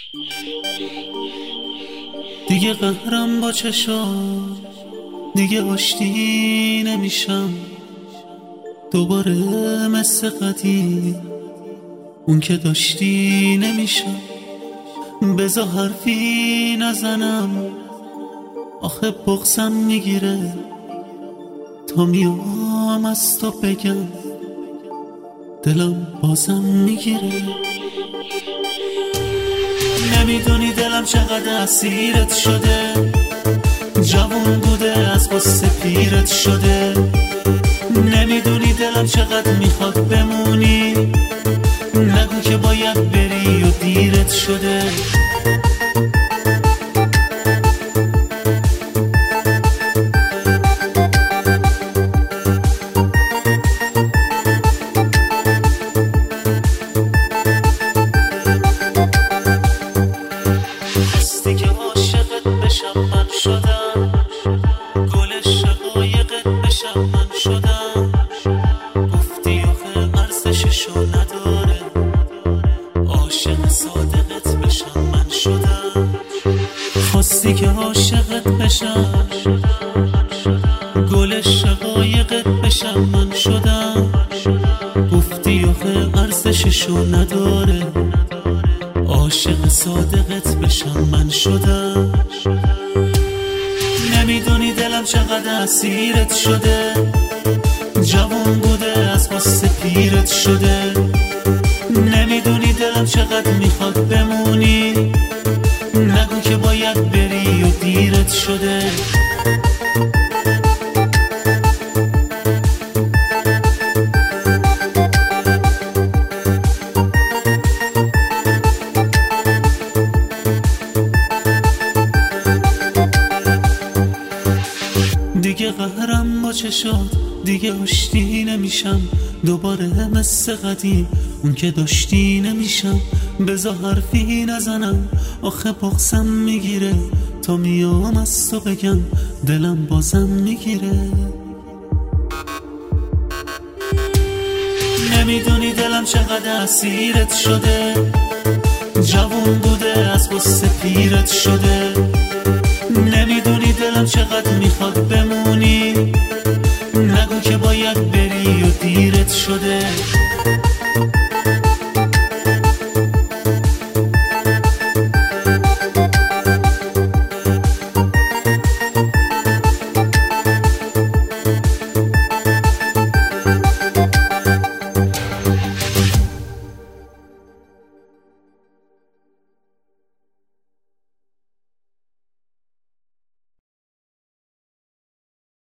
دیگه قهرم با چشام، دیگه آشتی نمیشم دوباره مثل قدیم، اون که داشتی نمیشم. بذار حرفی نزنم آخه بغضم میگیره تا میام از تو بگم دلم بازم میگیره. نمیدونی دلم چقدر اسیرت شده، جوون بوده از غصه پیرت شده. نمیدونی دلم چقدر میخواد بمونی، نگو که باید بری و دیرت شده. هستی که عاشقت بشم من شدم، گل شقایقت بشم من شدم. گفتی آخه ارزششو نداره، عاشق صادقت بشم من شدم. خواستی که عاشقت بشم، گل شقایقت بشم من شدم. گفتی آخه ارزششو نداره، عاشق صادقت بشم من شدم. نمیدونی دلم چقدر اسیرت شده، جوان بوده از غصه پیرت شده. نمیدونی دلم چقدر میخواد بمونی، نگو که باید بری و دیرت شده. دیگه قهرم با چشات، دیگه آشتی نمیشم دوباره مثل قدیم، اون که داشتی نمیشم. بذار حرفی نزنم آخه بغضم میگیره تا میام از تو بگم دلم بازم میگیره. نمیدونی دلم چقدر اسیرت شده، جوون بوده از غصه پیرت شده. نمیدونی دلم چقدر میخواد بمونی، نگو که باید بری و دیرت شده.